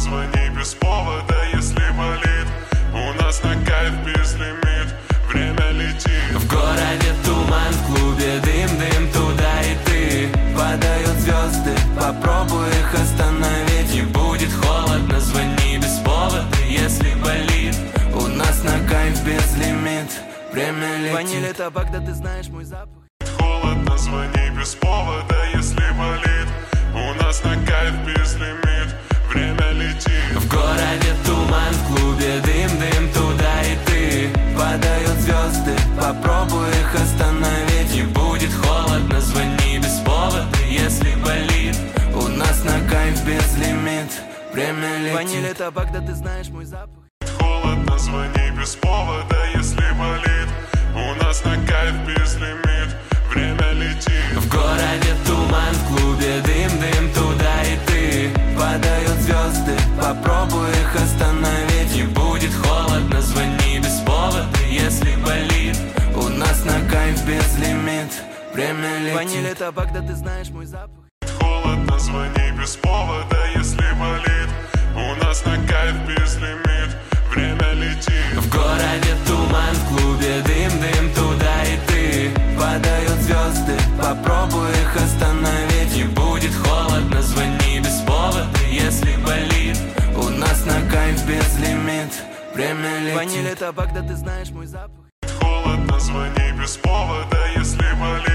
звони без повода, если болит. У нас на кайф безлимит, время летит. В городе туман, в клубе дым, туда и ты. Падают звезды, попробуй их остановить. Не будет холодно, звони без повода, если болит. У нас на кайф безлимит, время летит. Ваниль — это Багдад, ты знаешь мой запах. Холодно, звони без повода, если болит. У нас на кайф безлимит, время летит. В городе туман, в клубе дым, туда и ты. Падают звезды, попробуй их остановить. Не будет холодно, звони без повода, если болит. У нас на кайф безлимит, время летит. Ваниль — это Багдад, ты знаешь мой запах. Холодно, звони без повода, если болит. У нас на кайф безлимит, время летит. В городе туман, в клубе дым, туда и ты. Падают звезды, попробуй их остановить. Не будет холодно, звони без повода, если болит. У нас на кайф безлимит, время летит. Ваниль — это Багдад, ты знаешь мой запах. Холодно, звони без повода, если болит. У нас на кайф безлимит, время летит. В городе туман, в клубе дым, туда и ты. Падают звезды, попробуй их остановить. Не будет холодно, звони без повода, если болит. У нас на кайф безлимит, время летит. Ваниль — это Багдад, ты знаешь мой запах. Холодно, звони без повода, если болит.